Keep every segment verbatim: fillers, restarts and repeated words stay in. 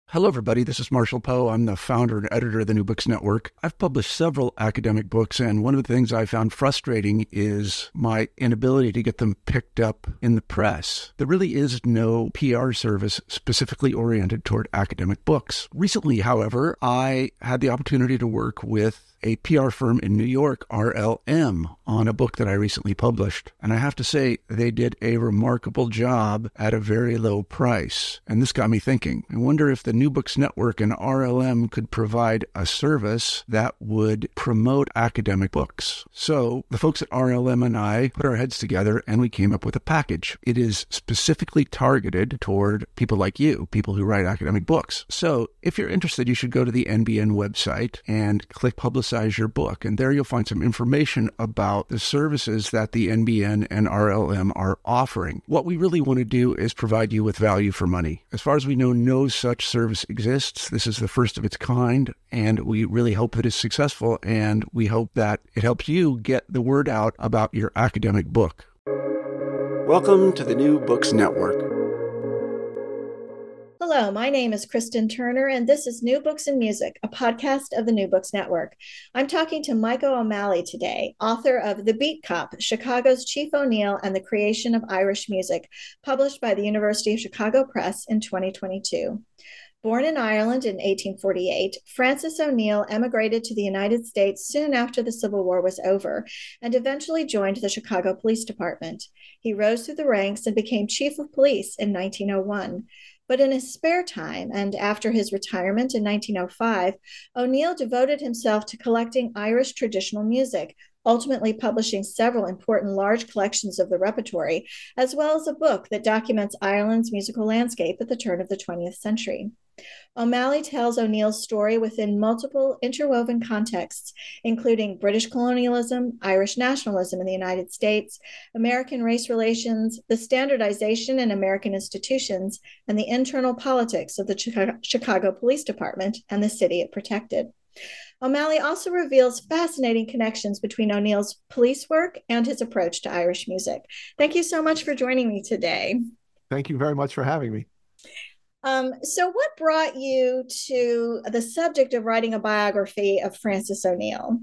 Hello, everybody. This is Marshall Poe. I'm the founder and editor of the New Books Network. I've published several academic books, and one of the things I found frustrating is my inability to get them picked up in the press. There really is no P R service specifically oriented toward academic books. Recently, however, I had the opportunity to work with a P R firm in New York, R L M, on a book that I recently published. And I have to say, they did a remarkable job at a very low price. And this got me thinking. I wonder if the New Books Network and R L M could provide a service that would promote academic books. So the folks at R L M and I put our heads together and we came up with a package. It is specifically targeted toward people like you, people who write academic books. So if you're interested, you should go to the N B N website and click Publicize your book. And there you'll find some information about the services that the N B N and R L M are offering. What we really want to do is provide you with value for money. As far as we know, no such service exists. This is the first of its kind, and we really hope that it's successful, and we hope that it helps you get the word out about your academic book. Welcome to the New Books Network. Hello, my name is Kristen Turner, and this is New Books and Music, a podcast of the New Books Network. I'm talking to Michael O'Malley today, author of The Beat Cop, Chicago's Chief O'Neill and the Creation of Irish Music, published by the University of Chicago Press in twenty twenty-two. Born in Ireland in eighteen forty-eight, Francis O'Neill emigrated to the United States soon after the Civil War was over and eventually joined the Chicago Police Department. He rose through the ranks and became chief of police in nineteen oh one. But in his spare time, and after his retirement in nineteen oh five, O'Neill devoted himself to collecting Irish traditional music, ultimately publishing several important large collections of the repertory, as well as a book that documents Ireland's musical landscape at the turn of the twentieth century. O'Malley tells O'Neill's story within multiple interwoven contexts, including British colonialism, Irish nationalism in the United States, American race relations, the standardization in American institutions, and the internal politics of the Chicago, Chicago Police Department and the city it protected. O'Malley also reveals fascinating connections between O'Neill's police work and his approach to Irish music. Thank you so much for joining me today. Thank you very much for having me. Um, so what brought you to the subject of writing a biography of Francis O'Neill?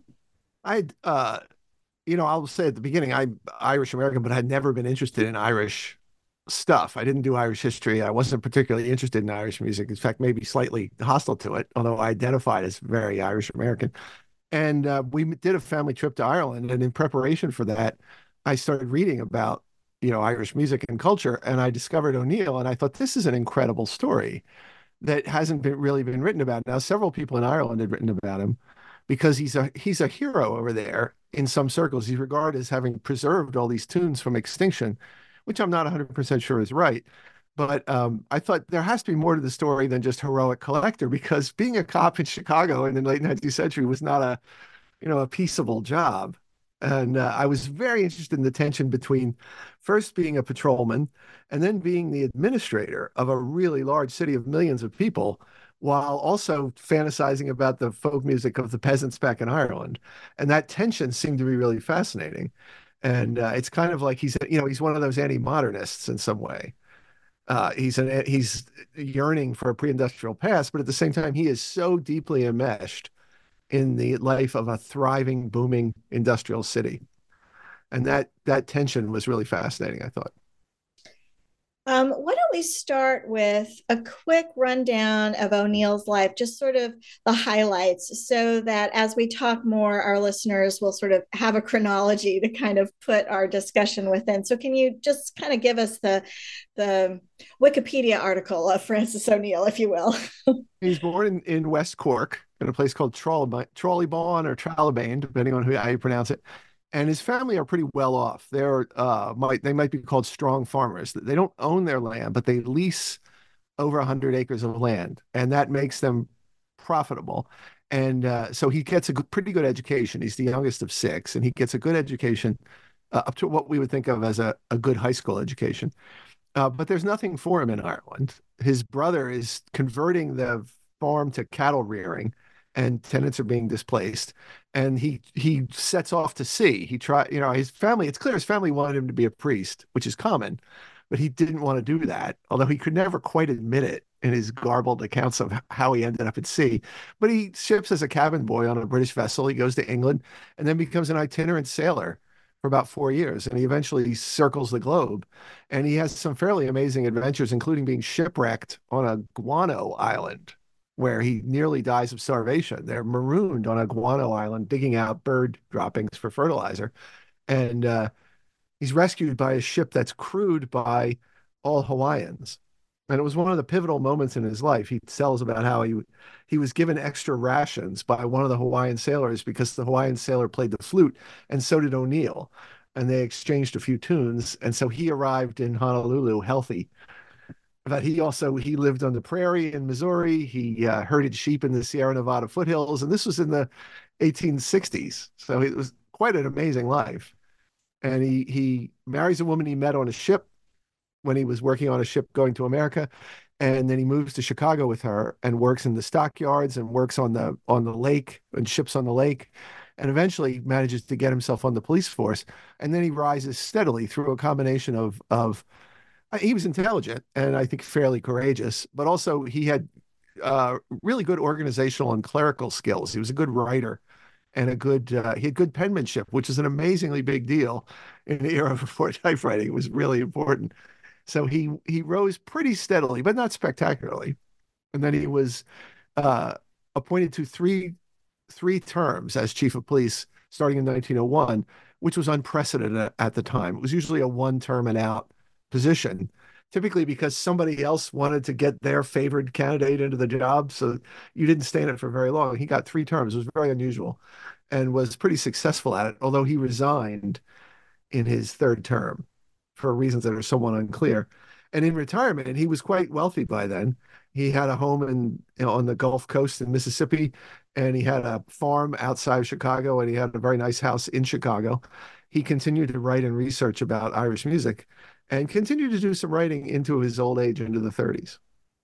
I, uh, you know, I'll say at the beginning, I'm Irish American, but I'd never been interested in Irish stuff. I didn't do Irish history. I wasn't particularly interested in Irish music. In fact, maybe slightly hostile to it, although I identified as very Irish American. And uh, we did a family trip to Ireland. And in preparation for that, I started reading about you know, Irish music and culture. And I discovered O'Neill, and I thought, this is an incredible story that hasn't been really been written about. Now, several people in Ireland had written about him because he's a he's a hero over there in some circles. He's regarded as having preserved all these tunes from extinction, which I'm not one hundred percent sure is right. But um, I thought there has to be more to the story than just heroic collector, because being a cop in Chicago in the late nineteenth century was not a, you know, a peaceable job. And uh, I was very interested in the tension between first being a patrolman and then being the administrator of a really large city of millions of people, while also fantasizing about the folk music of the peasants back in Ireland. And that tension seemed to be really fascinating. And uh, it's kind of like he's, you know, he's one of those anti-modernists in some way. Uh, he's an, he's yearning for a pre-industrial past, but at the same time, he is so deeply enmeshed in the life of a thriving, booming industrial city. And that that tension was really fascinating, I thought. Um, why don't we start with a quick rundown of O'Neill's life, just sort of the highlights, so that as we talk more, our listeners will sort of have a chronology to kind of put our discussion within. So can you just kind of give us the, the Wikipedia article of Francis O'Neill, if you will? He's born in, in West Cork, in a place called Trolleybawn or Trallibane, depending on who, how you pronounce it. And his family are pretty well off. They're uh, might they might be called strong farmers. They don't own their land, but they lease over one hundred acres of land, and that makes them profitable. And uh, so he gets a good, pretty good education. He's the youngest of six, and he gets a good education uh, up to what we would think of as a, a good high school education. Uh, but there's nothing for him in Ireland. His brother is converting the farm to cattle rearing, and tenants are being displaced. And he he sets off to sea. He try, you know, his family, it's clear his family wanted him to be a priest, which is common, but he didn't want to do that, although he could never quite admit it in his garbled accounts of how he ended up at sea. But he ships as a cabin boy on a British vessel. He goes to England and then becomes an itinerant sailor for about four years. And he eventually circles the globe. And he has some fairly amazing adventures, including being shipwrecked on a guano island where he nearly dies of starvation. They're marooned on a guano island, digging out bird droppings for fertilizer. And uh, he's rescued by a ship that's crewed by all Hawaiians. And it was one of the pivotal moments in his life. He tells about how he he was given extra rations by one of the Hawaiian sailors because the Hawaiian sailor played the flute, and so did O'Neill. And they exchanged a few tunes. And so he arrived in Honolulu healthy. But he also, he lived on the prairie in Missouri. He uh, herded sheep in the Sierra Nevada foothills. And this was in the eighteen sixties. So it was quite an amazing life. And he he marries a woman he met on a ship when he was working on a ship going to America. And then he moves to Chicago with her and works in the stockyards and works on the on the lake and ships on the lake, and eventually manages to get himself on the police force. And then he rises steadily through a combination of of he was intelligent and I think fairly courageous, but also he had uh, really good organizational and clerical skills. He was a good writer and a good uh, he had good penmanship, which is an amazingly big deal in the era before typewriting. It was really important. So he he rose pretty steadily, but not spectacularly. And then he was uh, appointed to three three terms as chief of police starting in nineteen oh one, which was unprecedented at the time. It was usually a one term and out position, typically because somebody else wanted to get their favored candidate into the job. So you didn't stay in it for very long. He got three terms. It was very unusual and was pretty successful at it, although he resigned in his third term for reasons that are somewhat unclear. And in retirement, and he was quite wealthy by then. He had a home in you know, on the Gulf Coast in Mississippi, and he had a farm outside of Chicago, and he had a very nice house in Chicago. He continued to write and research about Irish music and continued to do some writing into his old age, into the thirties.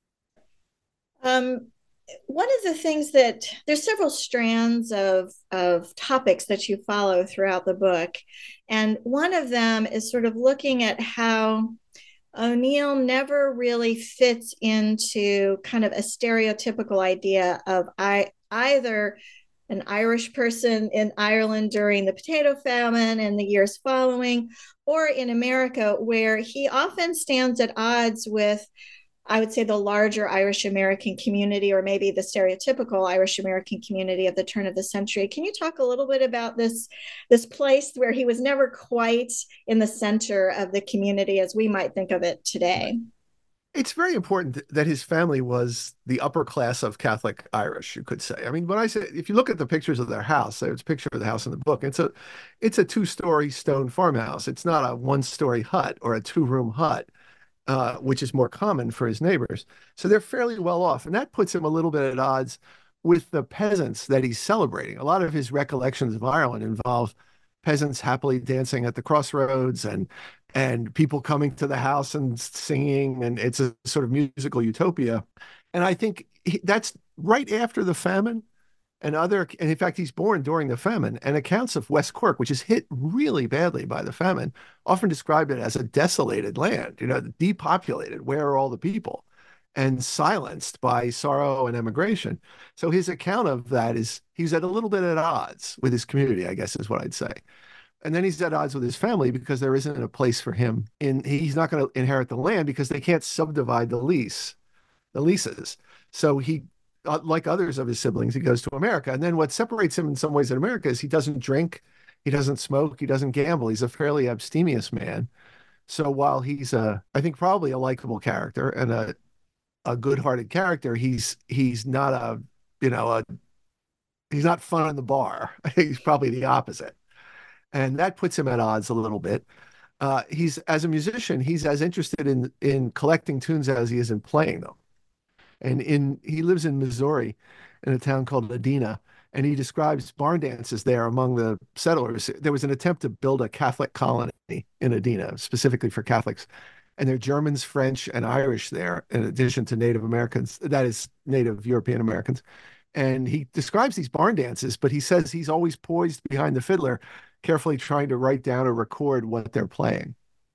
Um, one of the things that there's several strands of of topics that you follow throughout the book, and one of them is sort of looking at how O'Neill never really fits into kind of a stereotypical idea of I, either an Irish person in Ireland during the potato famine and the years following, or in America, where he often stands at odds with, I would say, the larger Irish American community, or maybe the stereotypical Irish American community of the turn of the century. Can you talk a little bit about this, this place where he was never quite in the center of the community as we might think of it today? It's very important that his family was the upper class of Catholic Irish, you could say. I mean, when I say, if you look at the pictures of their house, there's a picture of the house in the book. It's a, it's a two-story stone farmhouse. It's not a one-story hut or a two-room hut. Uh, which is more common for his neighbors. So they're fairly well off. And that puts him a little bit at odds with the peasants that he's celebrating. A lot of his recollections of Ireland involve peasants happily dancing at the crossroads and and people coming to the house and singing. And it's a sort of musical utopia. And I think he, that's right after the famine. And other, and in fact, he's born during the famine, and accounts of West Cork, which is hit really badly by the famine, often describe it as a desolated land, you know, depopulated. Where are all the people? And silenced by sorrow and emigration. So his account of that is he's at a little bit at odds with his community, I guess is what I'd say. And then he's at odds with his family because there isn't a place for him in, he's not going to inherit the land because they can't subdivide the lease, the leases. So he, like others of his siblings, he goes to America. And then what separates him in some ways in America is he doesn't drink, he doesn't smoke, he doesn't gamble. He's a fairly abstemious man. So while he's a, I think probably a likable character and a, a good-hearted character, he's he's not a, you know, a, he's not fun in the bar. He's probably the opposite. And that puts him at odds a little bit. Uh, he's, as a musician, he's as interested in in collecting tunes as he is in playing them. And in he lives in Missouri in a town called Edina, and he describes barn dances there among the settlers. There was an attempt to build a Catholic colony in Edina, specifically for Catholics. And there are Germans, French, and Irish there, in addition to Native Americans, that is, Native European Americans. And he describes these barn dances, but he says he's always poised behind the fiddler, carefully trying to write down or record what they're playing.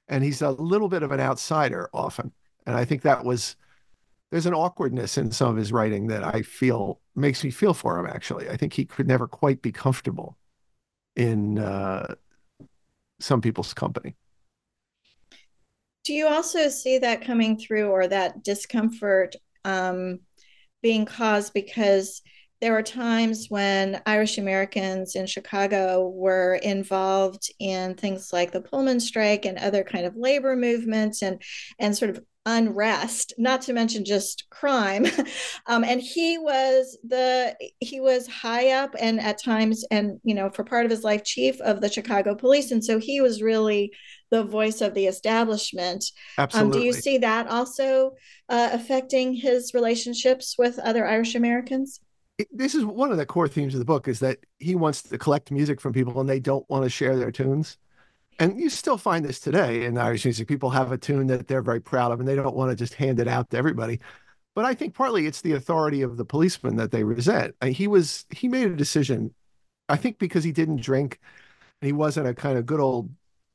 and he's a little bit of an outsider often. And I think that was there's an awkwardness in some of his writing that I feel makes me feel for him. Actually, I think he could never quite be comfortable in uh, some people's company. Do you also see that coming through, or that discomfort um, being caused because there were times when Irish Americans in Chicago were involved in things like the Pullman strike and other kind of labor movements and and sort of unrest, not to mention just crime. Um, and he was the he was high up and at times, and you know, for part of his life, chief of the Chicago police, and so he was really the voice of the establishment. Um, do you Absolutely. see that also uh, affecting his relationships with other Irish Americans? This is one of the core themes of the book, is that he wants to collect music from people and they don't want to share their tunes. And you still find this today in Irish music. People have a tune that they're very proud of and they don't want to just hand it out to everybody. But I think partly it's the authority of the policeman that they resent. And he was he made a decision, I think because he didn't drink and he wasn't a kind of good old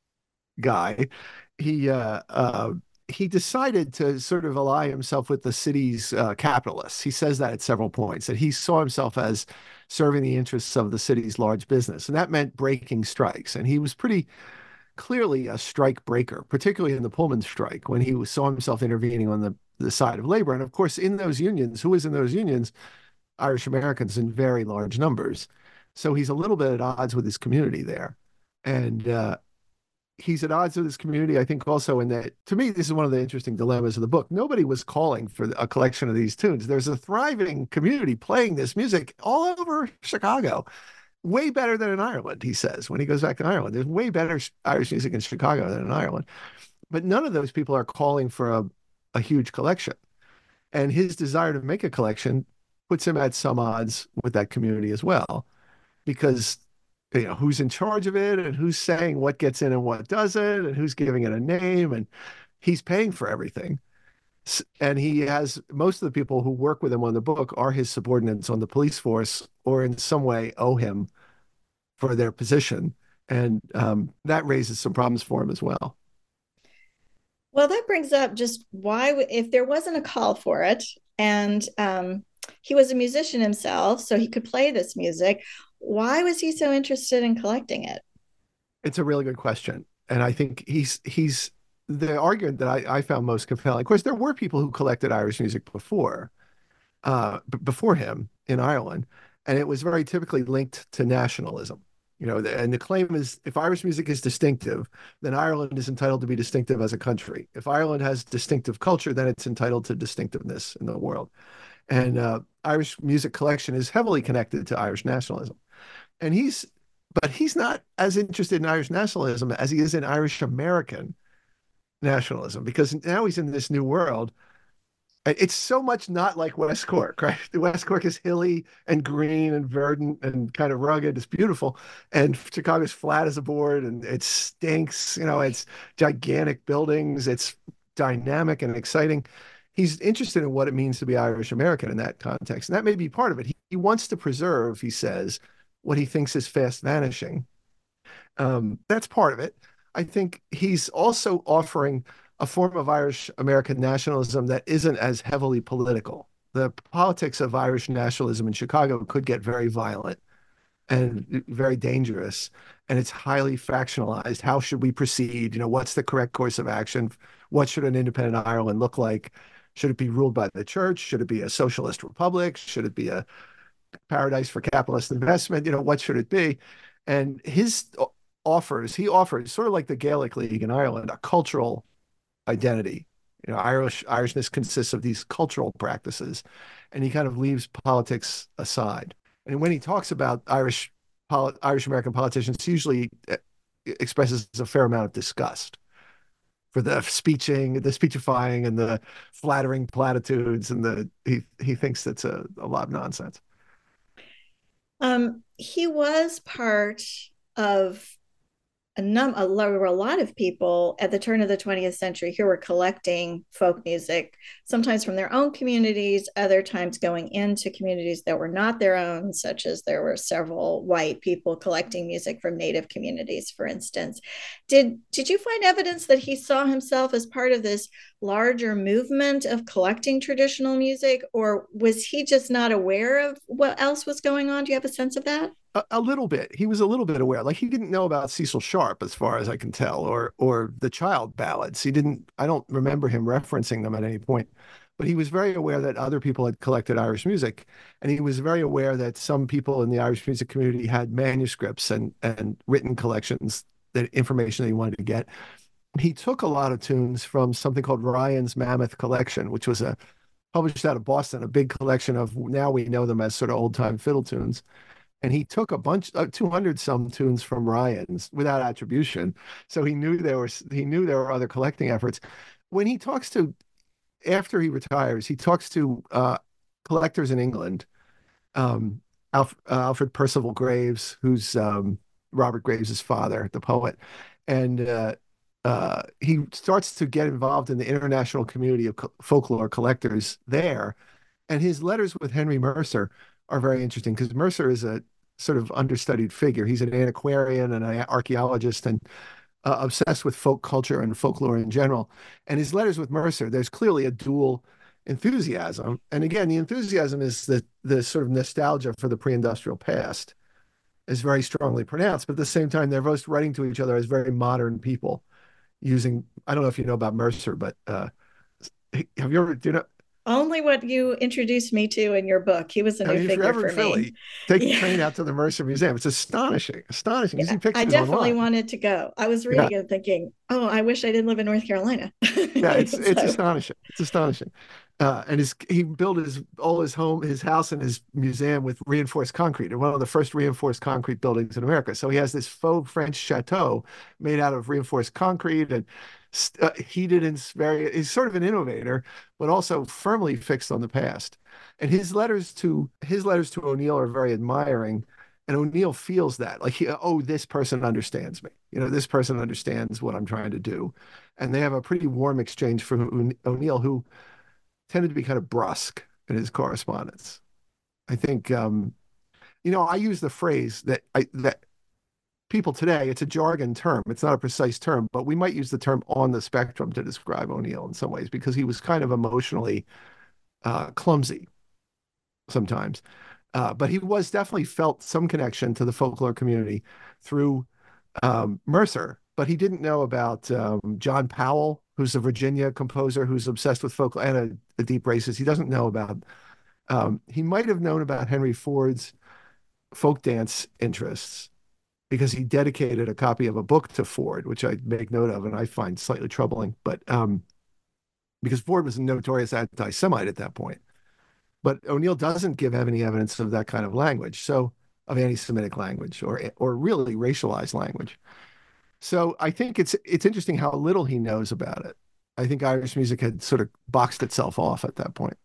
guy. He uh, uh, he decided to sort of ally himself with the city's uh, capitalists. He says that at several points, that he saw himself as serving the interests of the city's large business. And that meant breaking strikes. And he was pretty clearly a strike breaker, particularly in the Pullman strike, when he saw himself intervening on the, the side of labor. And of course, in those unions, who was in those unions? Irish Americans in very large numbers. So he's a little bit at odds with his community there. And uh, he's at odds with his community, I think, also in that, to me, this is one of the interesting dilemmas of the book. Nobody was calling for a collection of these tunes. There's a thriving community playing this music all over Chicago. Way better than in Ireland, he says, when he goes back to Ireland. There's way better Irish music in Chicago than in Ireland. But none of those people are calling for a, a huge collection. And his desire to make a collection puts him at some odds with that community as well, because you know who's in charge of it and who's saying what gets in and what doesn't and who's giving it a name, and he's paying for everything. And he has most of the people who work with him on the book are his subordinates on the police force or in some way owe him for their position. And um, that raises some problems for him as well. Well, that brings up just why, if there wasn't a call for it, and um, he was a musician himself, so he could play this music, why was he so interested in collecting it? It's a really good question. And I think he's he's the argument that I, I found most compelling. Of course, there were people who collected Irish music before, uh, b- before him in Ireland, and it was very typically linked to nationalism. You know, and the claim is if Irish music is distinctive, then Ireland is entitled to be distinctive as a country. If Ireland has distinctive culture, then it's entitled to distinctiveness in the world. And uh, Irish music collection is heavily connected to Irish nationalism. And he's, but he's not as interested in Irish nationalism as he is in Irish American nationalism, because now he's in this new world. It's so much not like West Cork, right? The West Cork is hilly and green and verdant and kind of rugged. It's beautiful. And Chicago's flat as a board and it stinks. You know, it's gigantic buildings. It's dynamic and exciting. He's interested in what it means to be Irish American in that context. And that may be part of it. He, he wants to preserve, he says, what he thinks is fast vanishing. Um, that's part of it. I think he's also offering a form of Irish American nationalism that isn't as heavily political. The politics of Irish nationalism in Chicago could get very violent and very dangerous, and it's highly factionalized. How should we proceed? You know, what's the correct course of action? What should an independent Ireland look like? Should it be ruled by the church? Should it be a socialist republic? Should it be a paradise for capitalist investment? You know, what should it be? And his offers, he offers, sort of like the Gaelic League in Ireland, a cultural identity. You know, Irish Irishness consists of these cultural practices, and he kind of leaves politics aside. And when he talks about Irish Irish American politicians, he usually expresses a fair amount of disgust for the speeching, the speechifying, and the flattering platitudes, and the he he thinks that's a, a lot of nonsense. Um, he was part of a num a, there were a lot of people at the turn of the twentieth century who were collecting folk music, sometimes from their own communities, other times going into communities that were not their own, such as there were several white people collecting music from native communities, for instance. Did did you find evidence that he saw himself as part of this larger movement of collecting traditional music, or was he just not aware of what else was going on? Do you have a sense of that? A, a little bit. He was a little bit aware. Like he didn't know about Cecil Sharp, as far as I can tell, or or the child ballads. He didn't. I don't remember him referencing them at any point. But he was very aware that other people had collected Irish music, and he was very aware that some people in the Irish music community had manuscripts and and written collections, that information that he wanted to get. He took a lot of tunes from something called Ryan's Mammoth Collection, which was a published out of Boston, a big collection of, now we know them as sort of old time fiddle tunes. And he took a bunch, uh, two hundred some tunes from Ryan's without attribution. So he knew there was, he knew there were other collecting efforts. When he talks to, after he retires, he talks to uh, collectors in England, um, Alf, uh, Alfred Percival Graves, who's um, Robert Graves' father, the poet. And uh, uh, he starts to get involved in the international community of co- folklore collectors there. And his letters with Henry Mercer are very interesting, because Mercer is a sort of understudied figure. He's an antiquarian and an archaeologist, and uh, obsessed with folk culture and folklore in general. And his letters with Mercer, there's clearly a dual enthusiasm. And again, the enthusiasm is the the sort of nostalgia for the pre-industrial past is very strongly pronounced. But at the same time, they're both writing to each other as very modern people using, I don't know if you know about Mercer, but uh, have you ever, do you know, only what you introduced me to in your book. He was a new I mean, figure for Philly, me. Take yeah. the train out to the Mercer Museum. It's astonishing, astonishing. Yeah, I definitely online. wanted to go. I was reading yeah. it thinking, oh, I wish I didn't live in North Carolina. yeah, it's so. it's astonishing. It's astonishing. Uh, and his he built his all his home, his house, and his museum with reinforced concrete, and one of the first reinforced concrete buildings in America. So he has this faux French chateau made out of reinforced concrete and uh, heated and very. He's sort of an innovator, but also firmly fixed on the past. And his letters to his letters to O'Neill are very admiring, and O'Neill feels that, like, he, oh, this person understands me. You know, this person understands what I'm trying to do, and they have a pretty warm exchange from O'Neill, who tended to be kind of brusque in his correspondence. I think, um, you know, I use the phrase that I, that people today, it's a jargon term. It's not a precise term, but we might use the term on the spectrum to describe O'Neill in some ways, because he was kind of emotionally uh, clumsy sometimes. Uh, but he was definitely felt some connection to the folklore community through um, Mercer, but he didn't know about um, John Powell, who's a Virginia composer who's obsessed with folklore and a, a deep racist. He doesn't know about, um, he might have known about Henry Ford's folk dance interests, because he dedicated a copy of a book to Ford, which I make note of and I find slightly troubling, but um, because Ford was a notorious anti-Semite at that point. But O'Neill doesn't give any evidence of that kind of language, so of anti-Semitic language or or really racialized language. So I think it's it's interesting how little he knows about it. I think Irish music had sort of boxed itself off at that point.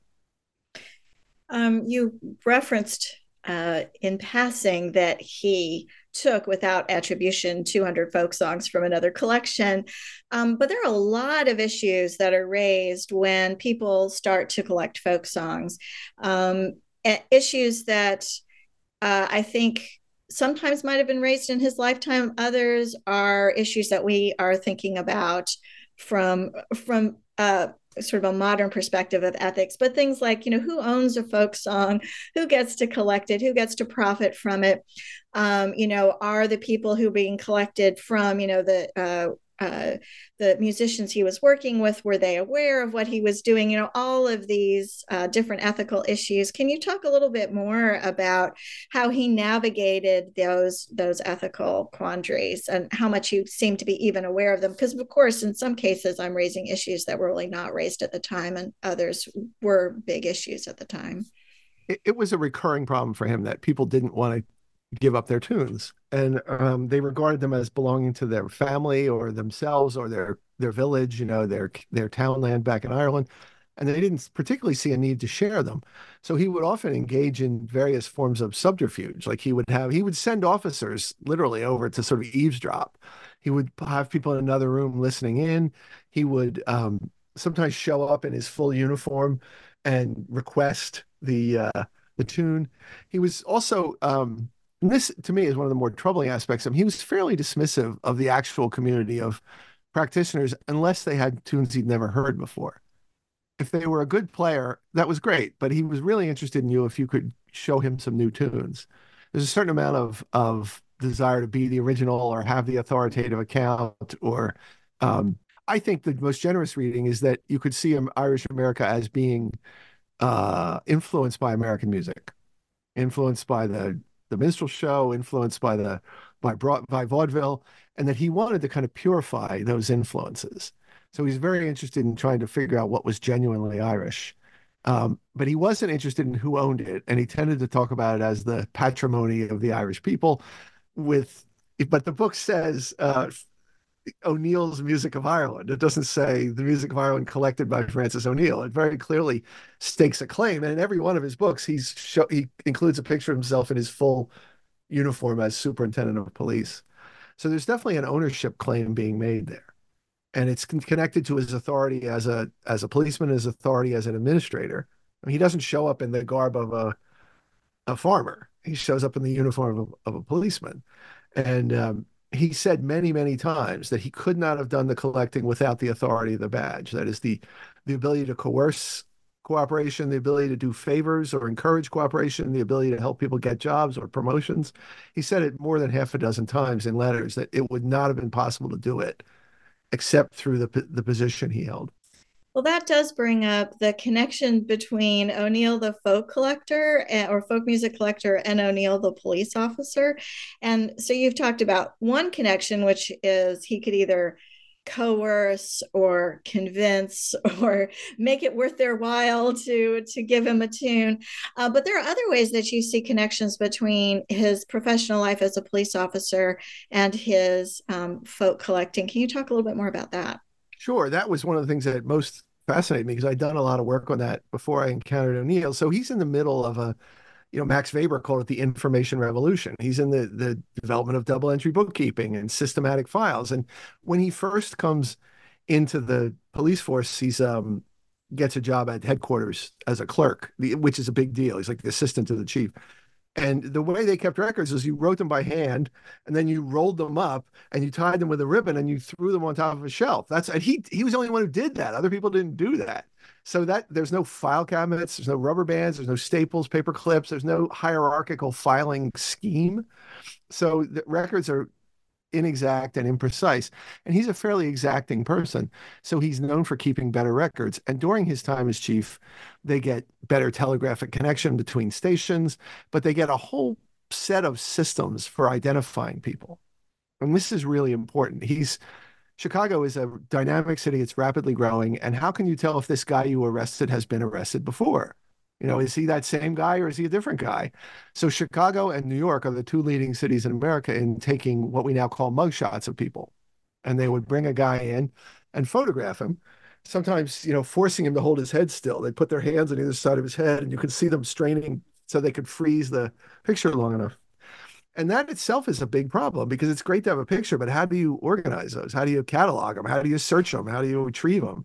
Um, you referenced uh, in passing that he took, without attribution, two hundred folk songs from another collection. Um, but there are a lot of issues that are raised when people start to collect folk songs. Um, issues that uh, I think sometimes might have been raised in his lifetime. Others are issues that we are thinking about from from uh, sort of a modern perspective of ethics. But things like, you know, who owns a folk song, who gets to collect it, who gets to profit from it? Um, you know, are the people who are being collected from, you know, the uh, uh, the musicians he was working with, were they aware of what he was doing? You know, all of these uh, different ethical issues. Can you talk a little bit more about how he navigated those those ethical quandaries and how much you seem to be even aware of them? Because, of course, in some cases, I'm raising issues that were really not raised at the time, and others were big issues at the time. It, it was a recurring problem for him that people didn't want to give up their tunes, and um, they regarded them as belonging to their family or themselves or their their village, you know, their their townland back in Ireland. and they didn't particularly see a need to share them. So he would often engage in various forms of subterfuge. Like he would have, he would send officers literally over to sort of eavesdrop. He would have people in another room listening in. He would um, sometimes show up in his full uniform and request the uh, the tune. He was also, um, and this to me is one of the more troubling aspects of him, he was fairly dismissive of the actual community of practitioners unless they had tunes he'd never heard before. If they were a good player, that was great, but he was really interested in you if you could show him some new tunes. There's a certain amount of of desire to be the original or have the authoritative account, or um, I think the most generous reading is that you could see Irish America as being uh, influenced by American music, influenced by the the minstrel show, influenced by the by broad, by vaudeville, and that he wanted to kind of purify those influences. So he's very interested in trying to figure out what was genuinely Irish. Um, but he wasn't interested in who owned it, and he tended to talk about it as the patrimony of the Irish people. With, but the book says uh, O'Neill's Music of Ireland. It doesn't say the Music of Ireland collected by Francis O'Neill. It very clearly stakes a claim, and in every one of his books, he's show, he includes a picture of himself in his full uniform as superintendent of police. So there's definitely an ownership claim being made there. And it's connected to his authority as a as a policeman, his authority as an administrator. I mean, he doesn't show up in the garb of a a farmer. He shows up in the uniform of, of a policeman. And um, he said many, many times that he could not have done the collecting without the authority of the badge. That is the the ability to coerce cooperation, the ability to do favors or encourage cooperation, the ability to help people get jobs or promotions. He said it more than half a dozen times in letters that it would not have been possible to do it except through the the position he held. Well, that does bring up the connection between O'Neill, the folk collector or folk music collector, and O'Neill, the police officer. And so you've talked about one connection, which is he could either coerce or convince or make it worth their while to to give him a tune. Uh, but there are other ways that you see connections between his professional life as a police officer and his um, folk collecting. Can you talk a little bit more about that? Sure. That was one of the things that most fascinated me because I'd done a lot of work on that before I encountered O'Neill. So he's in the middle of a, you know, Max Weber called it the information revolution. He's in the, the development of double entry bookkeeping and systematic files. And when he first comes into the police force, he's um, gets a job at headquarters as a clerk, which is a big deal. He's like the assistant to the chief. And the way they kept records is you wrote them by hand, and then you rolled them up, and you tied them with a ribbon, and you threw them on top of a shelf. That's and he he was the only one who did that. Other people didn't do that. So that there's no file cabinets, there's no rubber bands, there's no staples, paper clips, there's no hierarchical filing scheme. So the records are inexact and imprecise. And he's a fairly exacting person. So he's known for keeping better records. And during his time as chief, they get better telegraphic connection between stations, but they get a whole set of systems for identifying people. And this is really important. He's Chicago is a dynamic city. It's rapidly growing. And how can you tell if this guy you arrested has been arrested before? You know, is he that same guy or is he a different guy? So Chicago and New York are the two leading cities in America in taking what we now call mugshots of people. And they would bring a guy in and photograph him, sometimes, you know, forcing him to hold his head still. They'd put their hands on either side of his head and you could see them straining so they could freeze the picture long enough. And that itself is a big problem because it's great to have a picture, but how do you organize those? How do you catalog them? How do you search them? How do you retrieve them?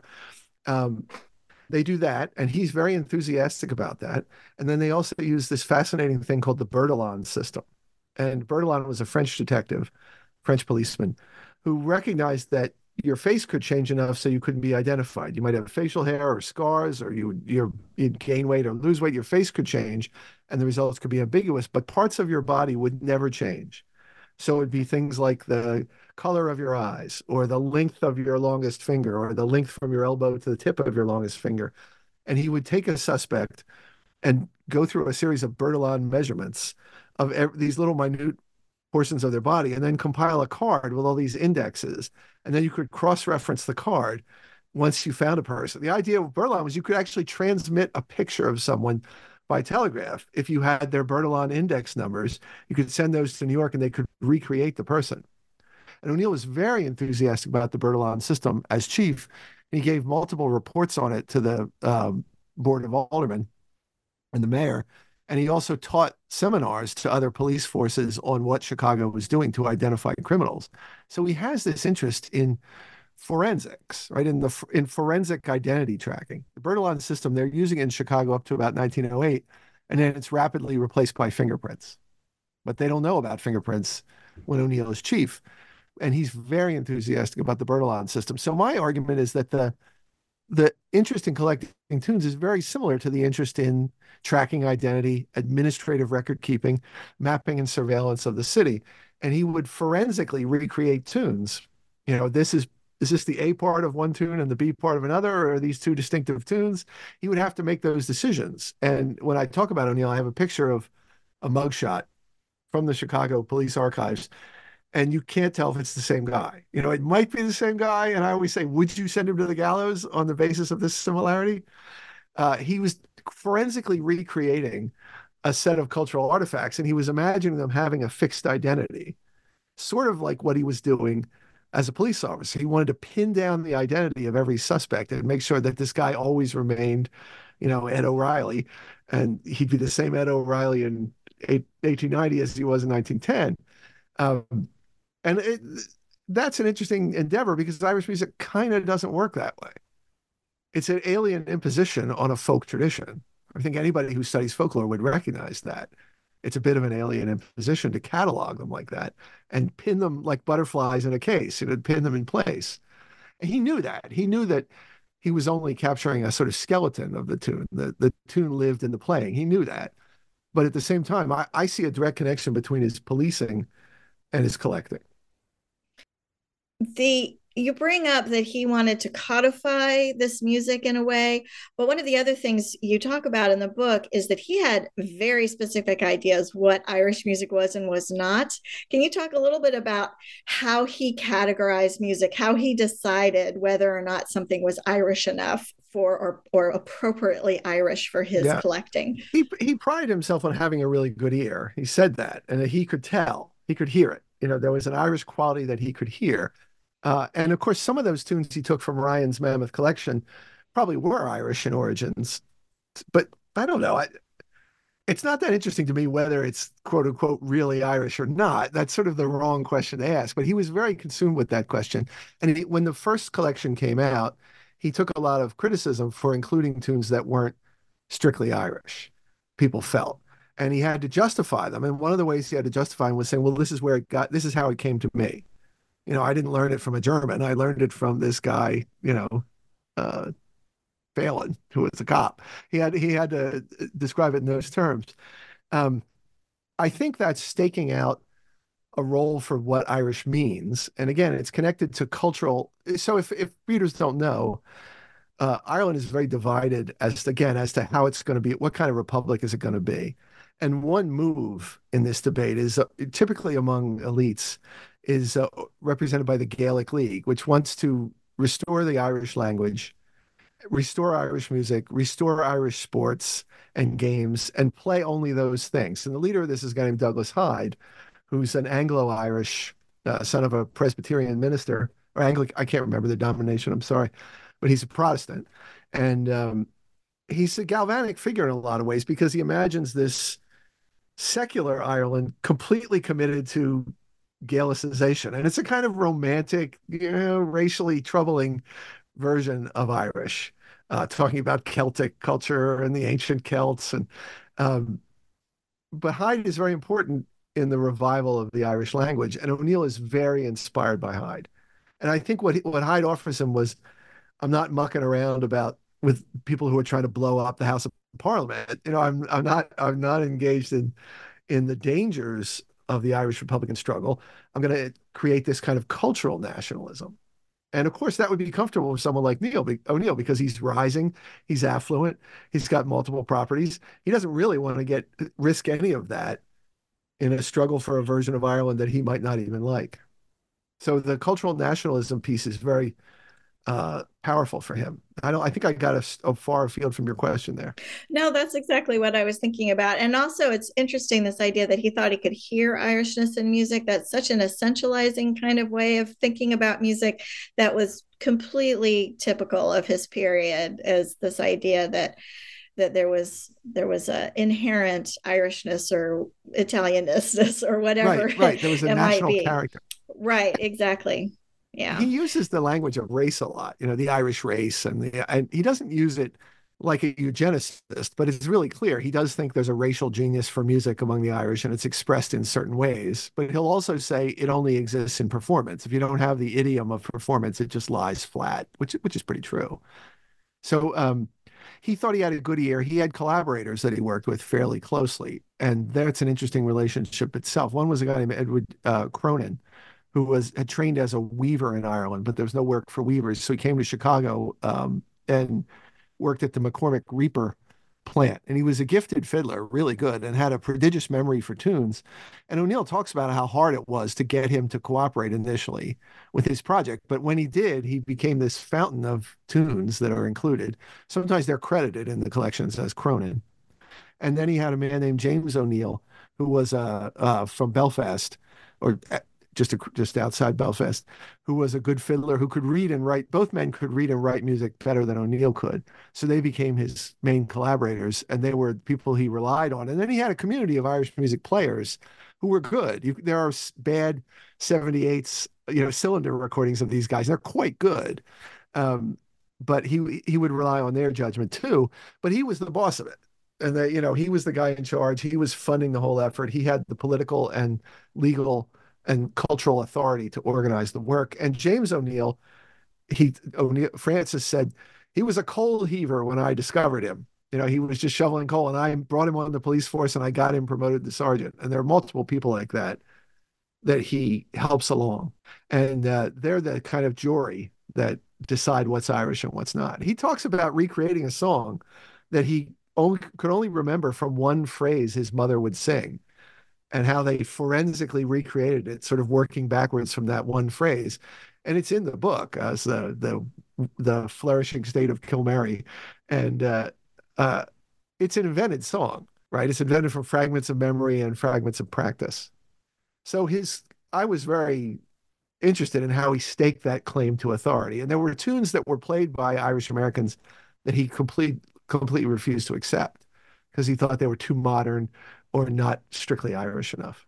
Um, They do that, and he's very enthusiastic about that. And then they also use this fascinating thing called the Bertillon system. And Bertillon was a French detective, French policeman, who recognized that your face could change enough so you couldn't be identified. You might have facial hair or scars, or you, you're, you'd gain weight or lose weight. Your face could change, and the results could be ambiguous, but parts of your body would never change. So it'd be things like the color of your eyes or the length of your longest finger or the length from your elbow to the tip of your longest finger. And he would take a suspect and go through a series of Bertillon measurements of every, these little minute portions of their body and then compile a card with all these indexes. And then you could cross-reference the card once you found a person. The idea of Bertillon was you could actually transmit a picture of someone by telegraph. If you had their Bertillon index numbers, you could send those to New York and they could recreate the person. And O'Neill was very enthusiastic about the Bertillon system as chief. And he gave multiple reports on it to the um, Board of Aldermen and the mayor. And he also taught seminars to other police forces on what Chicago was doing to identify criminals. So he has this interest in forensics, right? In the in forensic identity tracking. The Bertillon system, they're using it in Chicago up to about nineteen oh eight, and then it's rapidly replaced by fingerprints. But they don't know about fingerprints when O'Neill is chief. And he's very enthusiastic about the Bertillon system. So my argument is that the the interest in collecting tunes is very similar to the interest in tracking identity, administrative record keeping, mapping and surveillance of the city. And he would forensically recreate tunes. You know, this is is this the A part of one tune and the B part of another, or are these two distinctive tunes? He would have to make those decisions. And when I talk about O'Neill, I have a picture of a mugshot from the Chicago Police Archives, and you can't tell if it's the same guy. You know, it might be the same guy. And I always say, would you send him to the gallows on the basis of this similarity? Uh, he was forensically recreating a set of cultural artifacts, and he was imagining them having a fixed identity, sort of like what he was doing as a police officer. He wanted to pin down the identity of every suspect and make sure that this guy always remained, you know, Ed O'Reilly, and he'd be the same Ed O'Reilly in eighteen ninety as he was in nineteen ten. Um, and it, that's an interesting endeavor because Irish music kind of doesn't work that way. It's an alien imposition on a folk tradition. I think anybody who studies folklore would recognize that. It's a bit of an alien imposition to catalog them like that and pin them like butterflies in a case. It would pin them in place. And he knew that. He knew that he was only capturing a sort of skeleton of the tune. The, the tune lived in the playing. He knew that. But at the same time, I, I see a direct connection between his policing and his collecting. The you bring up that he wanted to codify this music in a way, but one of the other things you talk about in the book is that he had very specific ideas what Irish music was and was not. Can you talk a little bit about how he categorized music, how he decided whether or not something was Irish enough for or, or appropriately Irish for his yeah. collecting? He, he prided himself on having a really good ear. He said that, and he could tell, he could hear it. You know, there was an Irish quality that he could hear. Uh, and of course, some of those tunes he took from Ryan's Mammoth collection probably were Irish in origins. But I don't know. I, it's not that interesting to me whether it's quote unquote really Irish or not. That's sort of the wrong question to ask. But he was very consumed with that question. And he, when the first collection came out, he took a lot of criticism for including tunes that weren't strictly Irish, people felt. And he had to justify them. And one of the ways he had to justify them was saying, well, this is where it got, this is how it came to me. You know, I didn't learn it from a German. I learned it from this guy, you know, uh, Phelan, who was a cop. He had he had to describe it in those terms. Um, I think that's staking out a role for what Irish means. And again, it's connected to cultural. So if, if readers don't know, uh, Ireland is very divided as to, again, as to how it's going to be, what kind of republic is it going to be? And one move in this debate is uh, typically among elites is uh, represented by the Gaelic League, which wants to restore the Irish language, restore Irish music, restore Irish sports and games, and play only those things. And the leader of this is a guy named Douglas Hyde, who's an Anglo-Irish uh, son of a Presbyterian minister, or Anglican, I can't remember the denomination, I'm sorry, but he's a Protestant. And um, he's a galvanic figure in a lot of ways because he imagines this secular Ireland completely committed to Gaelicization. And it's a kind of romantic, you know, racially troubling version of Irish, uh, talking about Celtic culture and the ancient Celts. And um, but Hyde is very important in the revival of the Irish language. And O'Neill is very inspired by Hyde. And I think what, what Hyde offers him was, I'm not mucking around about with people who are trying to blow up the House of Parliament. You know, I'm I'm not I'm not engaged in in the dangers of the Irish Republican struggle. I'm going to create this kind of cultural nationalism. And of course, that would be comfortable with someone like Neil, O'Neill because he's rising, he's affluent, he's got multiple properties. He doesn't really want to get risk any of that in a struggle for a version of Ireland that he might not even like. So the cultural nationalism piece is very uh, powerful for him. I don't. I think I got a, a far afield from your question there. No, that's exactly what I was thinking about. And also, it's interesting this idea that he thought he could hear Irishness in music. That's such an essentializing kind of way of thinking about music that was completely typical of his period, as this idea that that there was there was a inherent Irishness or Italianness or whatever. Right, right. There was a it might national be. character. Right, exactly. Yeah. He uses the language of race a lot, you know, the Irish race, and the and he doesn't use it like a eugenicist, but it's really clear he does think there's a racial genius for music among the Irish, and it's expressed in certain ways. But he'll also say it only exists in performance. If you don't have the idiom of performance, it just lies flat, which which is pretty true. So um, he thought he had a good ear. He had collaborators that he worked with fairly closely, and that's an interesting relationship itself. One was a guy named Edward uh, Cronin, who was had trained as a weaver in Ireland, but there was no work for weavers, so he came to Chicago um, and worked at the McCormick Reaper plant. And he was a gifted fiddler, really good, and had a prodigious memory for tunes. And O'Neill talks about how hard it was to get him to cooperate initially with his project. But when he did, he became this fountain of tunes that are included. Sometimes they're credited in the collections as Cronin. And then he had a man named James O'Neill, who was uh, uh, from Belfast, or just a, just outside Belfast, who was a good fiddler who could read and write. Both men could read and write music better than O'Neill could. So they became his main collaborators, and they were people he relied on. And then he had a community of Irish music players who were good. You, there are bad seventy-eights, you know, cylinder recordings of these guys. They're quite good. Um, but he he would rely on their judgment too. But he was the boss of it. And that, you know, he was the guy in charge. He was funding the whole effort. He had the political and legal and cultural authority to organize the work. And James O'Neill, he O'Neill, Francis said he was a coal heaver when I discovered him. You know, he was just shoveling coal, and I brought him on the police force, and I got him promoted to sergeant. And there are multiple people like that that he helps along, and uh, they're the kind of jury that decide what's Irish and what's not. He talks about recreating a song that he only, could only remember from one phrase his mother would sing, and how they forensically recreated it, sort of working backwards from that one phrase. And it's in the book as the the the flourishing state of Kilmary. And uh, uh, it's an invented song, right? It's invented from fragments of memory and fragments of practice. So his, I was very interested in how he staked that claim to authority. And there were tunes that were played by Irish Americans that he complete, completely refused to accept because he thought they were too modern or not strictly Irish enough.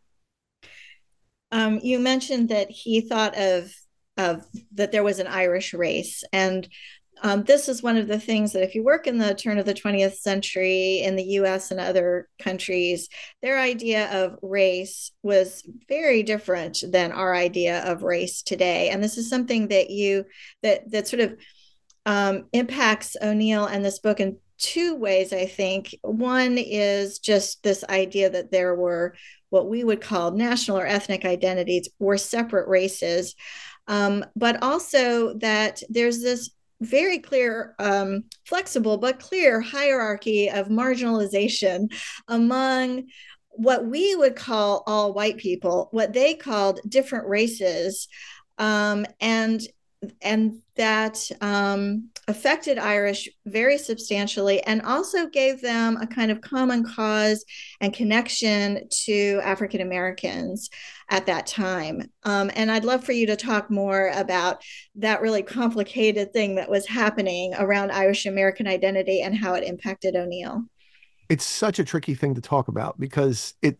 Um, you mentioned that he thought of of that there was an Irish race, and um, this is one of the things that if you work in the turn of the twentieth century in the U S and other countries, their idea of race was very different than our idea of race today. And this is something that you that that sort of um, impacts O'Neill and this book in two ways, I think. One is just this idea that there were what we would call national or ethnic identities or separate races, um, but also that there's this very clear, um, flexible, but clear hierarchy of marginalization among what we would call all white people, what they called different races, um, and and that um, affected Irish very substantially, and also gave them a kind of common cause and connection to African Americans at that time. Um, and I'd love for you to talk more about that really complicated thing that was happening around Irish American identity and how it impacted O'Neill. It's such a tricky thing to talk about because it,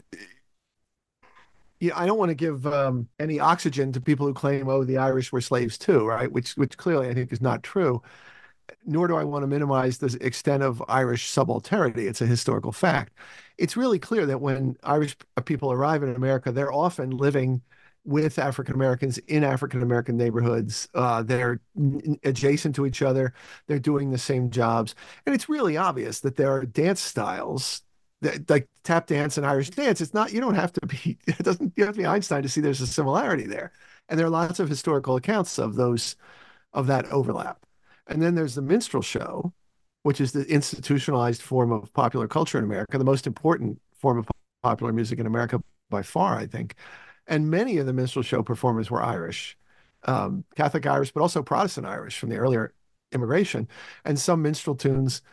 yeah, I don't want to give um, any oxygen to people who claim, oh, the Irish were slaves too, right? Which, which clearly I think is not true. Nor do I want to minimize the extent of Irish subalternity. It's a historical fact. It's really clear that when Irish people arrive in America, they're often living with African Americans in African American neighborhoods. Uh, they're adjacent to each other. They're doing the same jobs. And it's really obvious that there are dance styles like tap dance and Irish dance. It's not, you don't have to be, it doesn't, you have to be Einstein to see there's a similarity there. And there are lots of historical accounts of those, of that overlap. And then there's the minstrel show, which is the institutionalized form of popular culture in America, the most important form of popular music in America by far, I think. And many of the minstrel show performers were Irish. um, Catholic Irish, but also Protestant Irish from the earlier immigration. And some minstrel tunes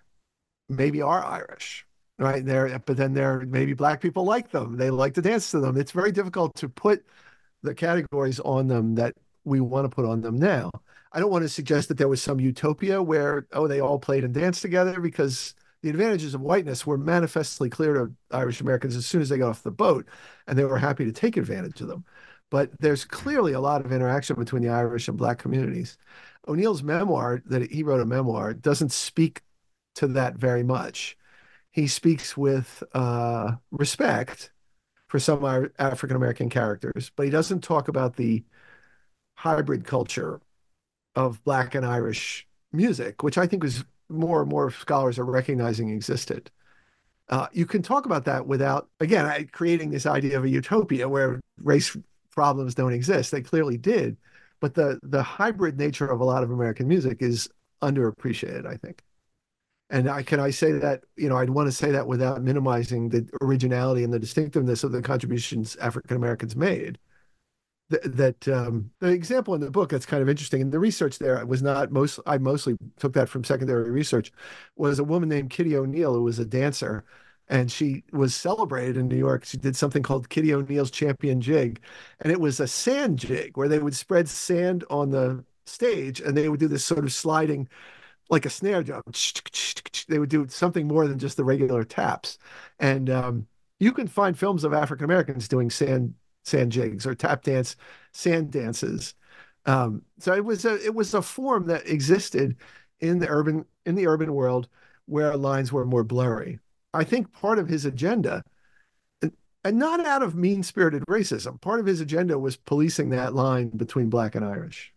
maybe are Irish, right? There, but then there maybe Black people like them. They like to dance to them. It's very difficult to put the categories on them that we want to put on them now. I don't want to suggest that there was some utopia where, oh, they all played and danced together, because the advantages of whiteness were manifestly clear to Irish Americans as soon as they got off the boat, and they were happy to take advantage of them. But there's clearly a lot of interaction between the Irish and Black communities. O'Neill's memoir, that he wrote a memoir, doesn't speak to that very much. He speaks with uh, respect for some African-American characters, but he doesn't talk about the hybrid culture of Black and Irish music, which I think is more and more scholars are recognizing existed. Uh, you can talk about that without, again, creating this idea of a utopia where race problems don't exist. They clearly did, but the the hybrid nature of a lot of American music is underappreciated, I think. And I can I say that, you know, I'd want to say that without minimizing the originality and the distinctiveness of the contributions African Americans made. Th- that um, the example in the book that's kind of interesting, and the research there was not most, I mostly took that from secondary research, was a woman named Kitty O'Neill, who was a dancer, and she was celebrated in New York. She did something called Kitty O'Neill's Champion Jig, and it was a sand jig where they would spread sand on the stage, and they would do this sort of sliding, like a snare drum. They would do something more than just the regular taps. And um, you can find films of African Americans doing sand sand jigs or tap dance, sand dances. Um, so it was a it was a form that existed in the urban in the urban world where lines were more blurry. I think part of his agenda, and, and not out of mean-spirited racism, part of his agenda was policing that line between Black and Irish.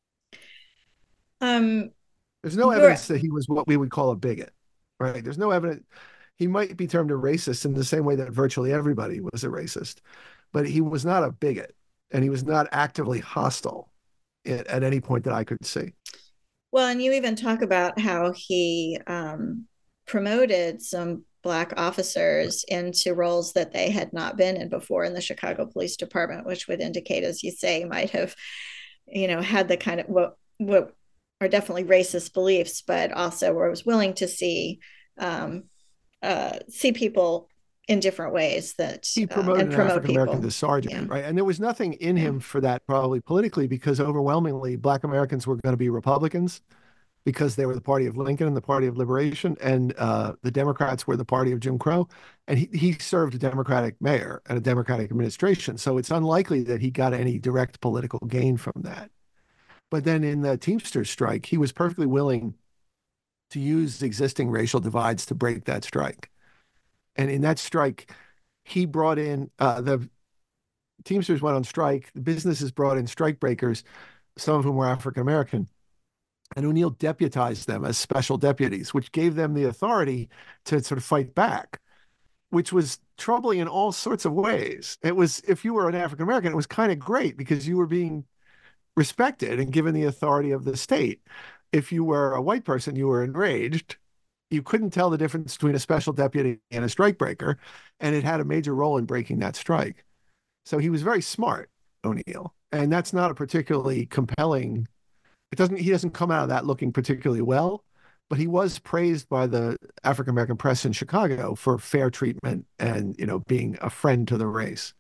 Um, There's no evidence that he was what we would call a bigot, right? There's no evidence. He might be termed a racist in the same way that virtually everybody was a racist, but he was not a bigot, and he was not actively hostile at, at any point that I could see. Well, and you even talk about how he um, promoted some Black officers into roles that they had not been in before in the Chicago Police Department, which would indicate, as you say, might have, you know, had the kind of what what are definitely racist beliefs, but also was willing to see um, uh, see people in different ways that he promoted uh, and an promote African American people. to sergeant, Yeah. right? And there was nothing in Yeah. him for that, probably politically, because overwhelmingly Black Americans were going to be Republicans because they were the party of Lincoln and the party of liberation, and uh, the Democrats were the party of Jim Crow. And he, he served a Democratic mayor and a Democratic administration, so it's unlikely that he got any direct political gain from that. But then in the Teamsters strike, he was perfectly willing to use existing racial divides to break that strike. And in that strike, he brought in uh, the Teamsters went on strike. The businesses brought in strike breakers, some of whom were African American. And O'Neill deputized them as special deputies, which gave them the authority to sort of fight back, which was troubling in all sorts of ways. It was, if you were an African American, it was kind of great because you were being respected and given the authority of the state. If you were a white person, you were enraged. You couldn't tell the difference between a special deputy and a strikebreaker, and it had a major role in breaking that strike. So he was very smart, O'Neill, and that's not a particularly compelling. It doesn't. He doesn't come out of that looking particularly well, but he was praised by the African American press in Chicago for fair treatment and, you know, being a friend to the race.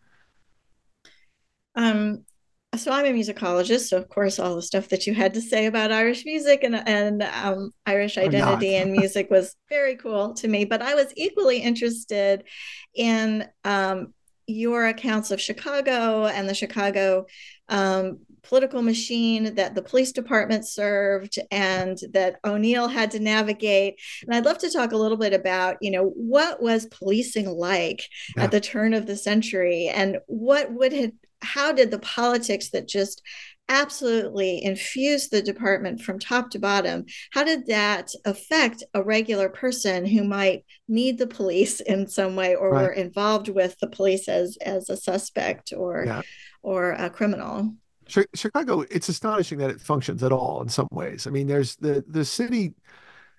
Um. So I'm a musicologist, so of course all the stuff that you had to say about Irish music and and um, Irish identity and music was very cool to me. But I was equally interested in um, your accounts of Chicago and the Chicago um, political machine that the police department served and that O'Neill had to navigate. And I'd love to talk a little bit about, you know, what was policing like yeah. at the turn of the century, and what would have how did the politics that just absolutely infused the department from top to bottom, how did that affect a regular person who might need the police in some way, or right. were involved with the police as as a suspect or yeah. or a criminal? Chicago, it's astonishing that it functions at all in some ways. I mean, there's the the city,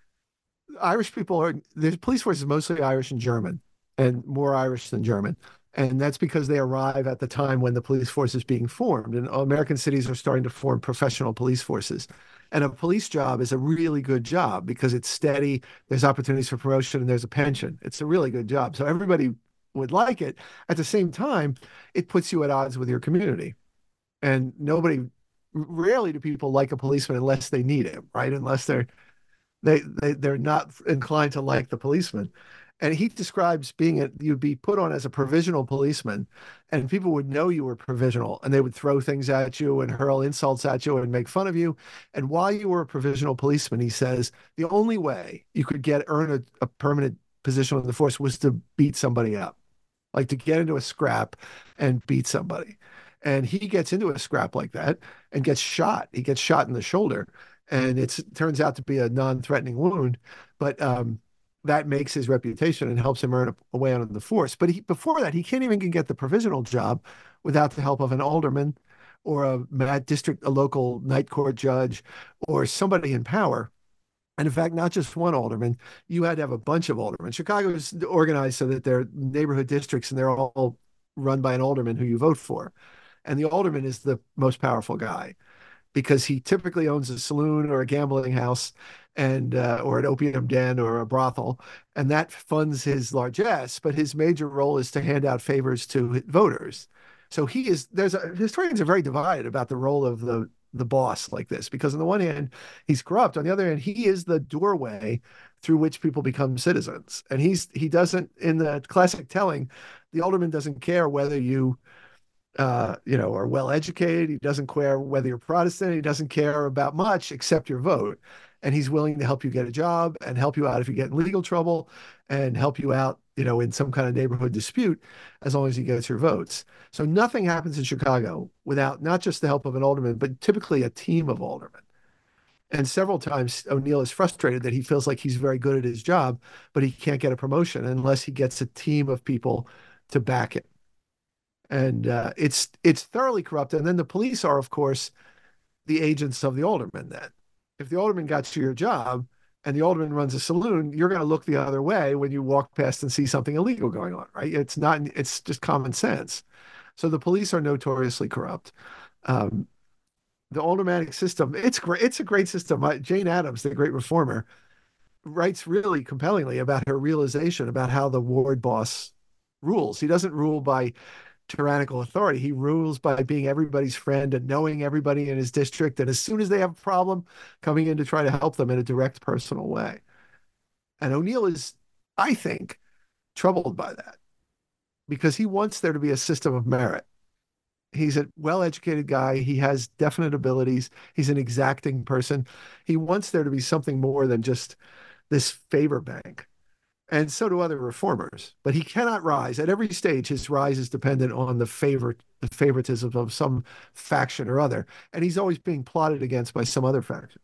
Irish people are, the police force is mostly Irish and German, and more Irish than German. And that's because they arrive at the time when the police force is being formed. And American cities are starting to form professional police forces. And a police job is a really good job because it's steady, there's opportunities for promotion, and there's a pension. It's a really good job. So everybody would like it. At the same time, it puts you at odds with your community. And nobody, rarely do people like a policeman unless they need him, right? Unless they're they, they they're not inclined to like the policeman. And he describes being a, you'd be put on as a provisional policeman, and people would know you were provisional, and they would throw things at you and hurl insults at you and make fun of you. And while you were a provisional policeman, he says the only way you could get earn a, a permanent position in the force was to beat somebody up, like to get into a scrap and beat somebody. And he gets into a scrap like that and gets shot. He gets shot in the shoulder, and it's, it turns out to be a non-threatening wound, but um, that makes his reputation and helps him earn a, a way on the force. But he, before that, he can't even get the provisional job without the help of an alderman or a mad district, a local night court judge, or somebody in power. And in fact, not just one alderman, you had to have a bunch of aldermen. Chicago is organized so that they're neighborhood districts and they're all run by an alderman who you vote for. And the alderman is the most powerful guy because he typically owns a saloon or a gambling house and uh, or an opium den or a brothel, and that funds his largesse. But his major role is to hand out favors to voters. So he is. There's a, historians are very divided about the role of the the boss like this, because on the one hand he's corrupt, on the other hand he is the doorway through which people become citizens. And he's he doesn't, in the classic telling, the alderman doesn't care whether you uh, you know, are well educated. He doesn't care whether you're Protestant. He doesn't care about much except your vote. And he's willing to help you get a job and help you out if you get in legal trouble and help you out, you know, in some kind of neighborhood dispute, as long as he gets your votes. So nothing happens in Chicago without not just the help of an alderman, but typically a team of aldermen. And several times O'Neill is frustrated that he feels like he's very good at his job, but he can't get a promotion unless he gets a team of people to back him. And uh, it's it's thoroughly corrupt. And then the police are, of course, the agents of the alderman. Then, if the alderman got you your job and the alderman runs a saloon, you're going to look the other way when you walk past and see something illegal going on, right? It's not. It's just common sense. So the police are notoriously corrupt. Um, the aldermanic system, it's great. It's a great system. Jane Addams, the great reformer, writes really compellingly about her realization about how the ward boss rules. He doesn't rule by tyrannical authority. He rules by being everybody's friend and knowing everybody in his district. And as soon as they have a problem, coming in to try to help them in a direct, personal way. And O'Neill is, I think, troubled by that because he wants there to be a system of merit. He's a well-educated guy. He has definite abilities. He's an exacting person. He wants there to be something more than just this favor bank. And so do other reformers. But he cannot rise. At every stage, his rise is dependent on the favor, the favoritism of some faction or other. And he's always being plotted against by some other faction.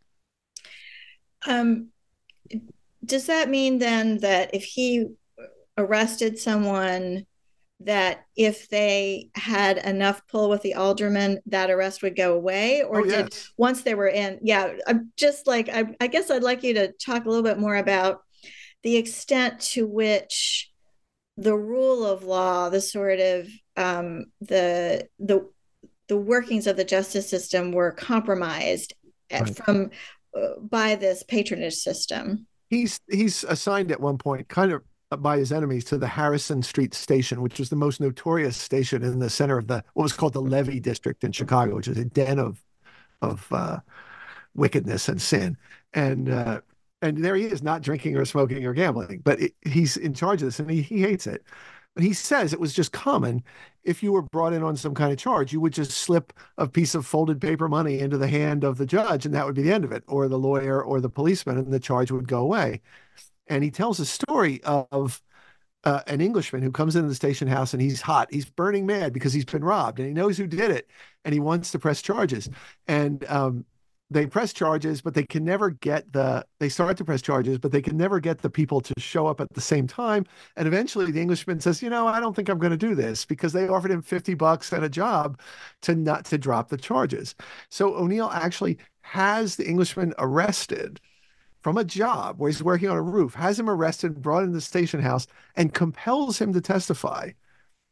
Um, does that mean then that if he arrested someone, that if they had enough pull with the alderman, that arrest would go away? Or oh, did yes. once they were in? Yeah, I'm just like, I, I guess I'd like you to talk a little bit more about the extent to which the rule of law, the sort of um, the the the workings of the justice system were compromised at, Right. from uh, by this patronage system. He's he's assigned at one point, kind of by his enemies, to the Harrison Street Station, which was the most notorious station in the center of the what was called the Levee District in Chicago, which is a den of of uh, wickedness and sin. And uh, And there he is, not drinking or smoking or gambling, but it, he's in charge of this and he, he hates it. But he says it was just common. If you were brought in on some kind of charge, you would just slip a piece of folded paper money into the hand of the judge, and that would be the end of it, or the lawyer or the policeman, and the charge would go away. And he tells a story of uh, an Englishman who comes into the station house and he's hot. He's burning mad because he's been robbed and he knows who did it and he wants to press charges. And um, they press charges, but they can never get the, they start to press charges, but they can never get the people to show up at the same time. And eventually the Englishman says, you know, I don't think I'm going to do this, because they offered him fifty bucks and a job to not to drop the charges. So O'Neill actually has the Englishman arrested from a job where he's working on a roof, has him arrested, brought into the station house, and compels him to testify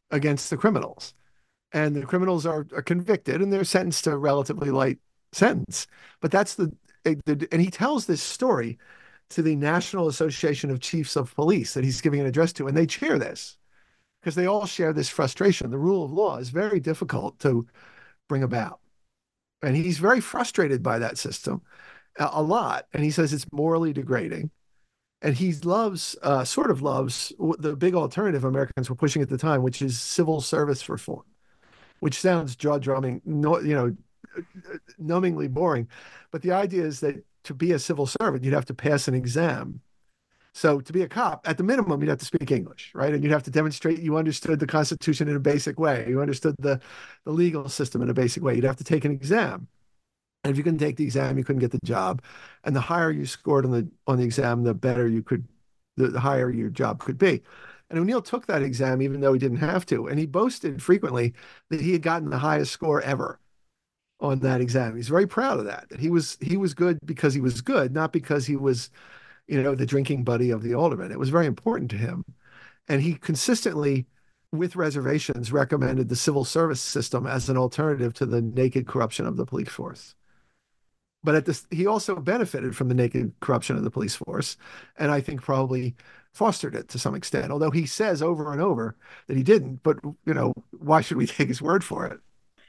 against the criminals. And the criminals are, are convicted and they're sentenced to a relatively light sentence. But that's the, the, and he tells this story to the National Association of Chiefs of Police that he's giving an address to, and they cheer this because they all share this frustration. The rule of law is very difficult to bring about. And he's very frustrated by that system a, a lot. And he says it's morally degrading. And he loves, uh, sort of loves the big alternative Americans were pushing at the time, which is civil service reform, which sounds jaw-drumming, no, you know, numbingly boring. But the idea is that to be a civil servant, you'd have to pass an exam. So to be a cop, at the minimum, you'd have to speak English, right? And you'd have to demonstrate you understood the Constitution in a basic way. You understood the, the legal system in a basic way. You'd have to take an exam. And if you couldn't take the exam, you couldn't get the job. And the higher you scored on the on the exam, the better you could, the, the higher your job could be. And O'Neill took that exam even though he didn't have to. And he boasted frequently that he had gotten the highest score ever on that exam. He's very proud of that, that he was he was good because he was good, not because he was, you know, the drinking buddy of the alderman. It was very important to him. And he consistently, with reservations, recommended the civil service system as an alternative to the naked corruption of the police force. But at this, he also benefited from the naked corruption of the police force, and I think probably fostered it to some extent, although he says over and over that he didn't. But, you know, why should we take his word for it?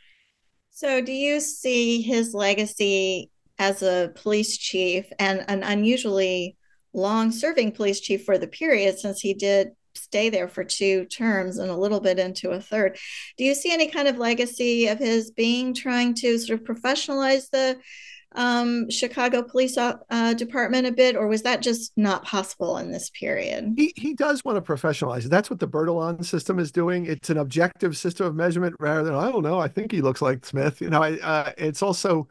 So do you see his legacy as a police chief, and an unusually long-serving police chief for the period, since he did stay there for two terms and a little bit into a third? Do you see any kind of legacy of his being trying to sort of professionalize the um, Chicago Police uh, Department a bit, or was that just not possible in this period? He he does want to professionalize it. That's what the Bertillon system is doing. It's an objective system of measurement rather than, I don't know, I think he looks like Smith. You know, uh, it's also,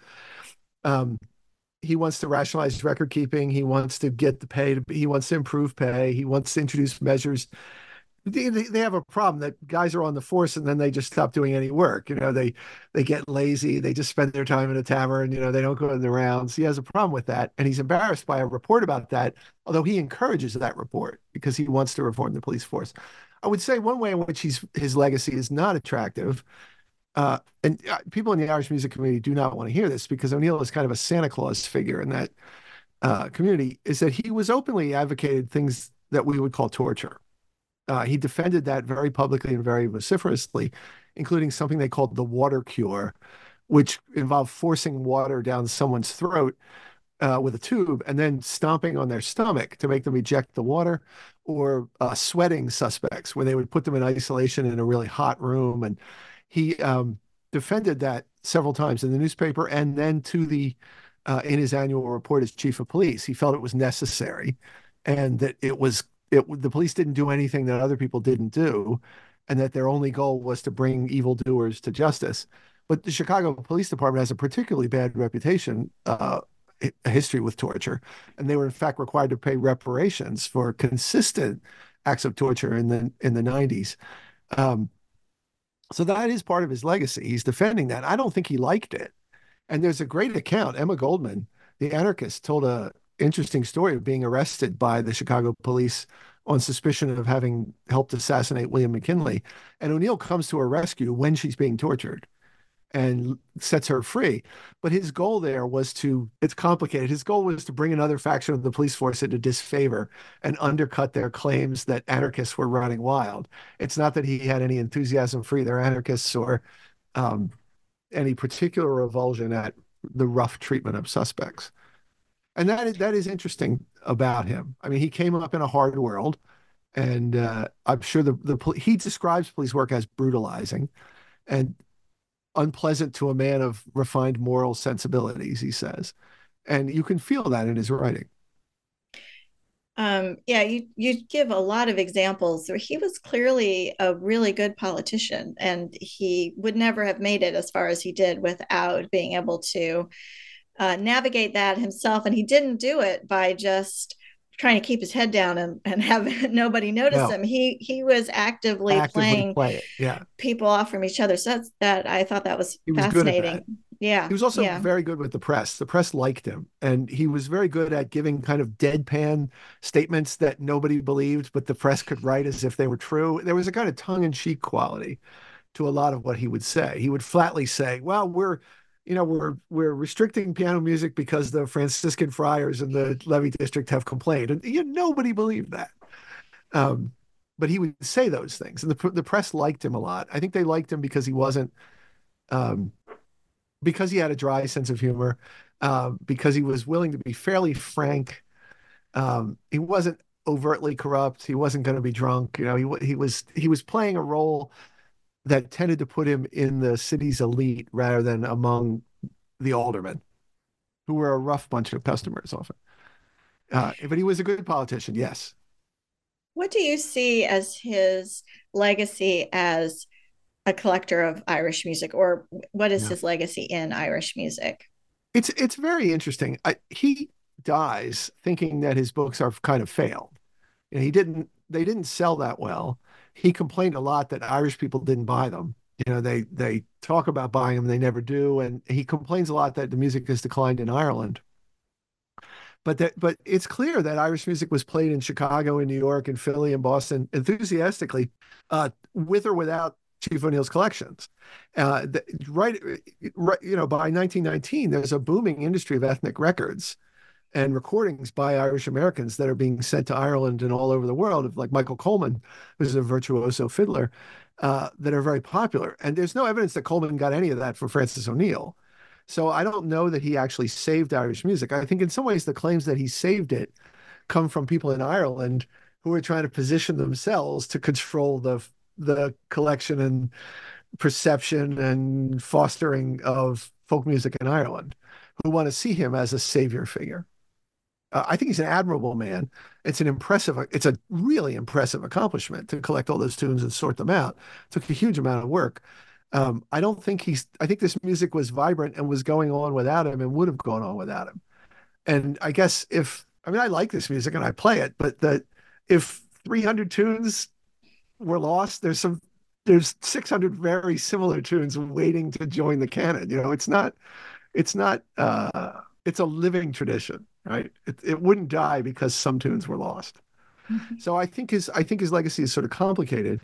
um, he wants to rationalize record keeping. He wants to get the pay. To, he wants to improve pay. He wants to introduce measures. They, they have a problem that guys are on the force and then they just stop doing any work. You know, they they get lazy. They just spend their time in a tavern. You know, they don't go in the rounds. He has a problem with that. And he's embarrassed by a report about that, although he encourages that report because he wants to reform the police force. I would say one way in which he's, his legacy is not attractive, uh, and people in the Irish music community do not want to hear this because O'Neill is kind of a Santa Claus figure in that uh, community, is that he was openly advocated things that we would call torture. Uh, he defended that very publicly and very vociferously, including something they called the water cure, which involved forcing water down someone's throat uh, with a tube and then stomping on their stomach to make them eject the water, or uh, sweating suspects where they would put them in isolation in a really hot room. And he um, defended that several times in the newspaper and then to the uh, in his annual report as chief of police. He felt it was necessary and that it was It, the police didn't do anything that other people didn't do, and that their only goal was to bring evildoers to justice. But the Chicago Police Department has a particularly bad reputation, uh, a history with torture, and they were in fact required to pay reparations for consistent acts of torture in the in the nineties. Um, so that is part of his legacy. He's defending that. I don't think he liked it. And there's a great account. Emma Goldman, the anarchist, told a interesting story of being arrested by the Chicago police on suspicion of having helped assassinate William McKinley. And O'Neill comes to her rescue when she's being tortured and sets her free. But his goal there was to, it's complicated. His goal was to bring another faction of the police force into disfavor and undercut their claims that anarchists were running wild. It's not that he had any enthusiasm for either anarchists or um, any particular revulsion at the rough treatment of suspects. And that is, that is interesting about him. I mean, he came up in a hard world, and uh, I'm sure the, the he describes police work as brutalizing and unpleasant to a man of refined moral sensibilities, he says. And you can feel that in his writing. Um, yeah, you, you give a lot of examples where he was clearly a really good politician, and he would never have made it as far as he did without being able to Uh, navigate that himself. And he didn't do it by just trying to keep his head down and, and have nobody notice no. him. He he was actively, actively playing play it. Yeah. people off from each other. So that's that I thought that was he fascinating. Was Yeah. He was also Yeah. very good with the press. The press liked him, and he was very good at giving kind of deadpan statements that nobody believed, but the press could write as if they were true. There was a kind of tongue-in-cheek quality to a lot of what he would say. He would flatly say, "Well, we're, you know, we're we're restricting piano music because the Franciscan friars in the Levy district have complained," and you know, nobody believed that. Um, but he would say those things, and the the press liked him a lot. I think they liked him because he wasn't. Um, because he had a dry sense of humor, uh, because he was willing to be fairly frank. Um, he wasn't overtly corrupt. He wasn't going to be drunk. You know, he he was he was playing a role that tended to put him in the city's elite rather than among the aldermen, who were a rough bunch of customers often. Uh, but he was a good politician, yes. What do you see as his legacy as a collector of Irish music, or what is Yeah. his legacy in Irish music? It's it's very interesting. I, he dies thinking that his books are kind of failed. And he didn't. They didn't sell that well. He complained a lot that Irish people didn't buy them. You know, they they talk about buying them, they never do, and he complains a lot that the music has declined in Ireland. But that, but it's clear that Irish music was played in Chicago, in New York, in Philly, and Boston enthusiastically, uh, with or without Chief O'Neill's collections. Uh, the, right, right, you know, by nineteen nineteen, there's a booming industry of ethnic records and recordings by Irish Americans that are being sent to Ireland and all over the world, like Michael Coleman, who's a virtuoso fiddler, uh, that are very popular. And there's no evidence that Coleman got any of that from Francis O'Neill. So I don't know that he actually saved Irish music. I think in some ways the claims that he saved it come from people in Ireland who are trying to position themselves to control the the collection and perception and fostering of folk music in Ireland, who want to see him as a savior figure. Uh, I think he's an admirable man. It's an impressive, it's a really impressive accomplishment to collect all those tunes and sort them out. It took a huge amount of work. Um, I don't think he's, I think this music was vibrant and was going on without him and would have gone on without him. And I guess if, I mean, I like this music and I play it, but that if three hundred tunes were lost, there's some, there's six hundred very similar tunes waiting to join the canon. You know, it's not, it's not, uh, it's a living tradition, right? It, it wouldn't die because some tunes were lost. Mm-hmm. So I think his, I think his legacy is sort of complicated.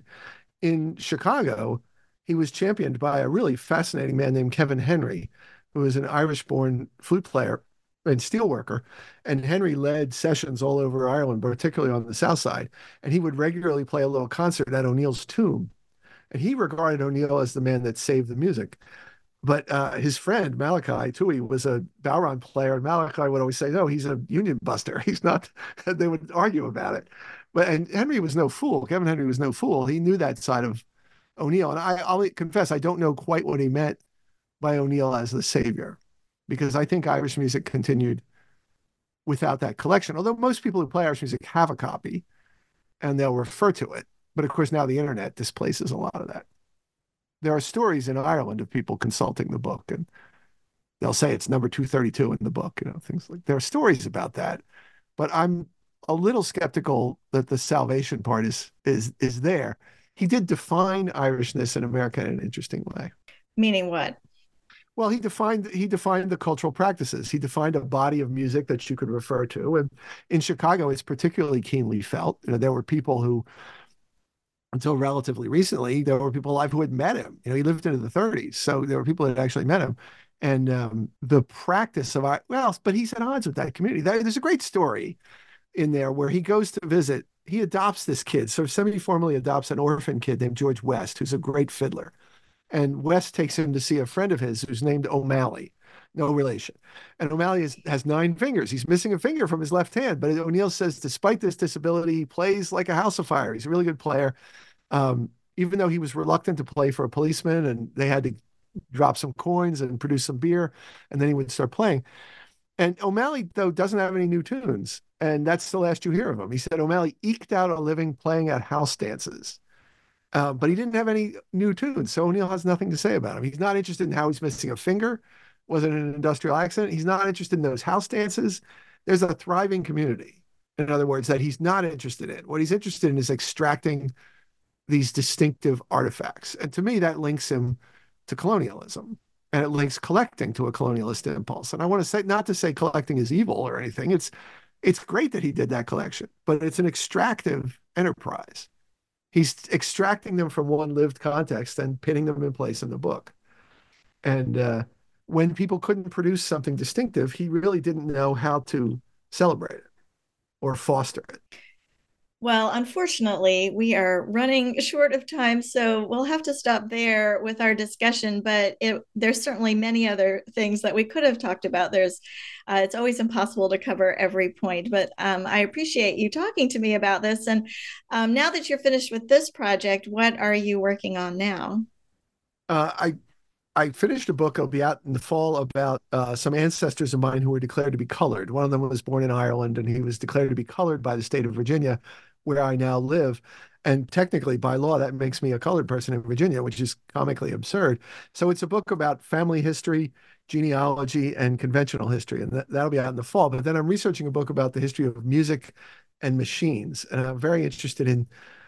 In Chicago, he was championed by a really fascinating man named Kevin Henry, who was an Irish-born flute player and steelworker. And Henry led sessions all over Ireland, particularly on the South Side. And he would regularly play a little concert at O'Neill's tomb. And he regarded O'Neill as the man that saved the music. But uh, his friend, Malachi Tui, was a Bowron player. And Malachi would always say, no, he's a union buster. He's not, they would argue about it. But and Henry was no fool. Kevin Henry was no fool. He knew that side of O'Neill. And I, I'll confess, I don't know quite what he meant by O'Neill as the savior, because I think Irish music continued without that collection. Although most people who play Irish music have a copy and they'll refer to it. But of course, now the internet displaces a lot of that. There are stories in Ireland of people consulting the book, and they'll say it's number two thirty-two in the book, you know, things like, there are stories about that. But I'm a little skeptical that the salvation part is is is there. He did define Irishness in America in an interesting way. Meaning what? Well, he defined he defined the cultural practices. He defined a body of music that you could refer to. And in Chicago, it's particularly keenly felt. You know, there were people who, until relatively recently, there were people alive who had met him. You know, he lived into the thirties. So there were people that actually met him. And um, the practice of, well, but he's at odds with that community. There's a great story in there where he goes to visit, he adopts this kid, so semi-formally adopts an orphan kid named George West, who's a great fiddler. And West takes him to see a friend of his who's named O'Malley, no relation. And O'Malley is, has nine fingers. He's missing a finger from his left hand. But O'Neill says, despite this disability, he plays like a house of fire. He's a really good player. Um, even though he was reluctant to play for a policeman and they had to drop some coins and produce some beer, and then he would start playing. And O'Malley, though, doesn't have any new tunes. And that's the last you hear of him. He said O'Malley eked out a living playing at house dances. Uh, but he didn't have any new tunes. So O'Neill has nothing to say about him. He's not interested in how he's missing a finger. Was it an industrial accident? He's not interested in those house dances. There's a thriving community, in other words, that he's not interested in. What he's interested in is extracting these distinctive artifacts. And to me, that links him to colonialism. and it links collecting to a colonialist impulse. And I want to say, not to say collecting is evil or anything. It's it's great that he did that collection, but it's an extractive enterprise. He's extracting them from one lived context and pinning them in place in the book. And uh, when people couldn't produce something distinctive, he really didn't know how to celebrate it or foster it. Well, unfortunately, we are running short of time, so we'll have to stop there with our discussion. But it, there's certainly many other things that we could have talked about. There's, uh, it's always impossible to cover every point, but um, I appreciate you talking to me about this. And um, now that you're finished with this project, what are you working on now? Uh, I I finished a book. It'll be out in the fall about uh, some ancestors of mine who were declared to be colored. One of them was born in Ireland, and he was declared to be colored by the state of Virginia, where I now live. And technically, by law, that makes me a colored person in Virginia, which is comically absurd. So it's a book about family history, genealogy, and conventional history. And that, that'll be out in the fall. But then I'm researching a book about the history of music and machines. And I'm very interested in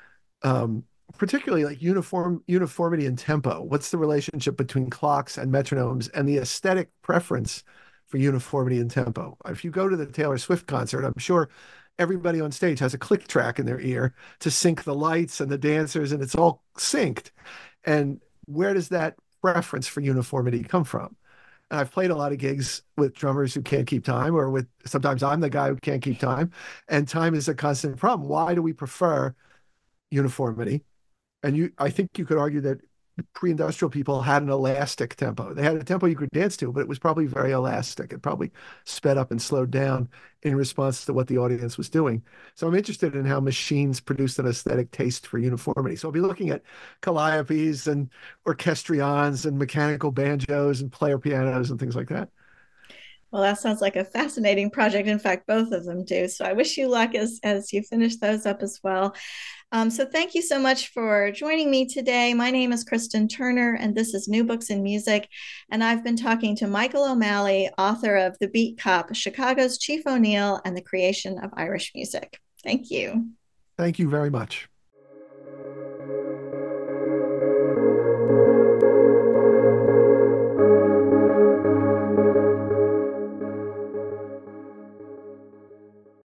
um, particularly like uniform uniformity and tempo. What's the relationship between clocks and metronomes and the aesthetic preference for uniformity and tempo? If you go to the Taylor Swift concert, I'm sure everybody on stage has a click track in their ear to sync the lights and the dancers, and it's all synced. And where does that preference for uniformity come from? And I've played a lot of gigs with drummers who can't keep time, or with sometimes I'm the guy who can't keep time, and time is a constant problem. Why do we prefer uniformity? And you, I think you could argue that pre-industrial people had an elastic tempo. They had a tempo you could dance to, but it was probably very elastic. It probably sped up and slowed down in response to what the audience was doing. So I'm interested in how machines produced an aesthetic taste for uniformity. So I'll be looking at calliopes and orchestrions and mechanical banjos and player pianos and things like that. Well, that sounds like a fascinating project. In fact, both of them do. So I wish you luck as, as you finish those up as well. Um, so thank you so much for joining me today. My name is Kristen Turner, and this is New Books in Music. And I've been talking to Michael O'Malley, author of The Beat Cop, Chicago's Chief O'Neill, and the Creation of Irish Music. Thank you. Thank you very much.